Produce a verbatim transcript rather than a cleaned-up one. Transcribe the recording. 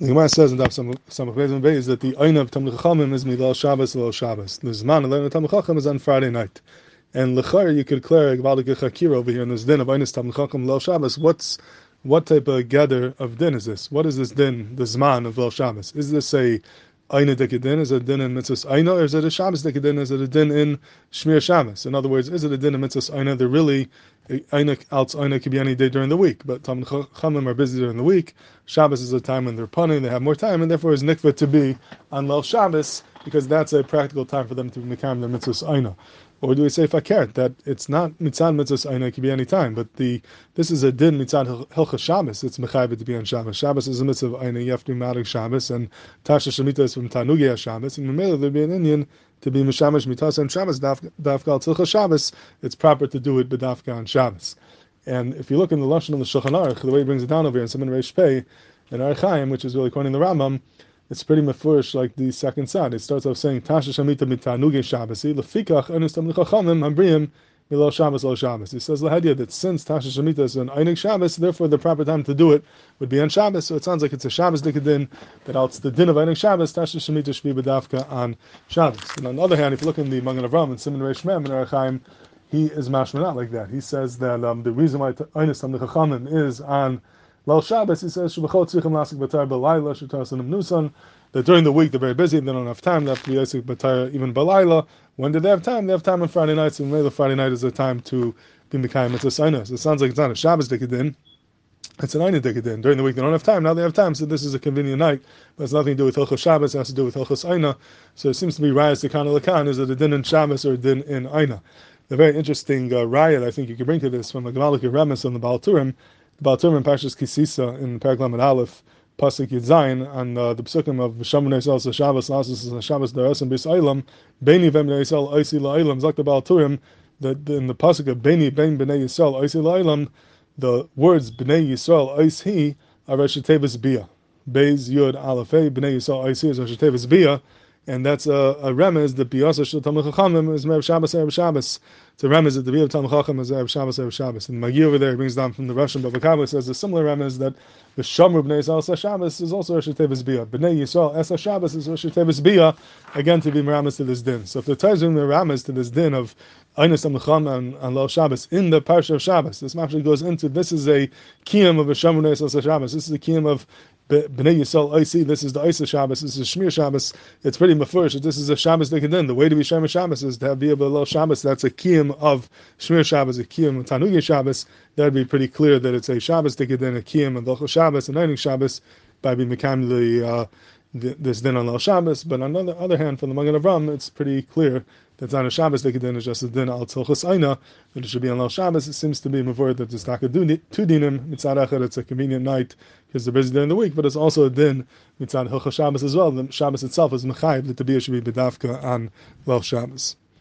The Gemara says in Daf Samach Beis and Beis that the Oina of Talmid Chachamim is Milal Shabbos, Milal Shabbos. The Zman of the Talmid Chacham is on Friday night. And L'char, you could declare a Gvaldik Chakir over here in this din of Oina Talmid Chacham, Milal Shabbos. What's, what type of gather of din is this? What is this din, the Zman of Milal Shabbos? Is this a Oina Dekadin? Is it a din in Mitzvahs Oina? Or is it a Shabbos Dekadin? Is it a din in Shmir Shabbos? In other words, is it a din in Mitzvahs Oina? They're really Oina, Alts Oina could be any day during the week, but Talmid Chachamim are busy during the week. Shabbos is a time when they're punning, they have more time, and therefore is nikva to be on Leil Shabbos, because that's a practical time for them to become their mitzvahs Oina. Or do we say fakert, that it's not mitzvah mitzvahs Oina, it can be any time, but the this is a din mitzvah Hilchas Shabbos, it's mechayv to be on Shabbos. Shabbos is a mitzvah Oina, you have to be Marik Shabbos, and Tasha Shemitah is from Tanugi Shabbos, and Mamela there'd be an Indian to be Mishamash Mitasa and Shabbos, Dafka Hilchas Shabbos, it's proper to do it B'dafka on Shabbos. And if you look in the Lashon of the Shulchan Aruch, the way he brings it down over here in Siman Reish Pei, in Ar Chaim, which is really quoting the Rambam, it's pretty mefurish like the second side. It starts off saying, Tasha Shamita mitanuge Shabbasi, lefikach enus tamid chachamim hambriyim milal Shabbos lo Shabbos. He says lahadiyah that since Tasha Shamita is an einig Shabbos, therefore the proper time to do it would be on Shabbos. So it sounds like it's a Shabbos dikadin, that it's the din of einig Shabbos, Tasha Shamita should be b'dafka on Shabbos. And on the other hand, if you look in the Magen Avram and Siman Reish Mem in Ar Chaim, he is mashma not like that. He says that um, the reason why einig tamid chachamim is on Leil Shabbos, he says, that during the week they're very busy, they don't have time, they have to be Yosef B'Tayr even Balayla. When did they have time? They have time on Friday nights, and maybe Friday night is a time to be Mekayim Mitzvah Oina. So it sounds like it's not a Shabbos Dikadin, it's an Oina Dikadin. During the week they don't have time, now they have time, so this is a convenient night. But it's nothing to do with Hilchos Shabbos, it has to do with Hilchos Oina. So it seems to be Rayas to Kana Lakan, is it a din in Shabbos or a din in Oina? The very interesting uh, riot I think you could bring to this from the Gemalik Remes on the Baal Turim, the Baal Turim in Parshas Kisisa in Perek Lamed Aleph, Pasuk Yud Zayin, on uh, the Pesukim of V'sham B'nei Yisrael Shabbos Lasus Shabbos Darasim B'Yis Eilam Beini V'em B'nei Yisrael Oisi La'Eilam Zak the Baal Turim, that in the Pasuk of Beini Bein B'nei Yisrael Oisi La'Eilam, the words B'nei Yisrael Ois Hi are Rosh Tevis Bia. Beis Yud Aleph Hey B'nei Yisrael Ois Hi is Rosh Tevis Bia, and that's a, a remez that Biyasa Shel Talmid Chachamim is Me'er Shabbos Erev Shabbos. It's a remez that the Biyah of Talmid Chacham is Erev Shabbos Erev Shabbos. And Magi over there brings down from the Russian Bava Kama, says a similar remez that the Shamru B'nei Yisrael Es Shabbos is also Rosh Tevis Biyah. B'nei Yisrael Es Shabbos is Rosh Tevis Biyah, again to be Meramis to this din. So if the Torah is Meramis to this din of Einis Talmid Chacham and, and Leil Shabbos in the Parsha of Shabbos, this actually goes into, this is a kiyum of a Shamru B'nei Yisrael Es Shabbos. This is a kiyum of B'nei Yisrael Oisi, this is the Oisa Shabbos, this is Shmir Shabbos. It's pretty mafurish. This is a Shabbos Dekadin. The way to be Shemir Shabbos is to have be able to Leil Shabbos. That's a kiyum of Shmir Shabbos, a kiyum of Tanugi Shabbos. That would be pretty clear that it's a Shabbos Dekadin, a kiyum of Hilchos Shabbos, and Einig Shabbos by being Mekayim the uh, this din on Leil Shabbos. But on the other hand, from the Magen Avram, it's pretty clear that it's not a Shabbos Dekadin, it's just a din al Hilchos Oina, that it should be on Leil Shabbos. It seems to be mavur that it's taka two dinim. Mitzad echad, it's a convenient night because they're busy during the week, but it's also a din mitzad Hilchos Shabbos as well. The Shabbos itself is mechayiv that the biyah should be bedafka on Leil Shabbos.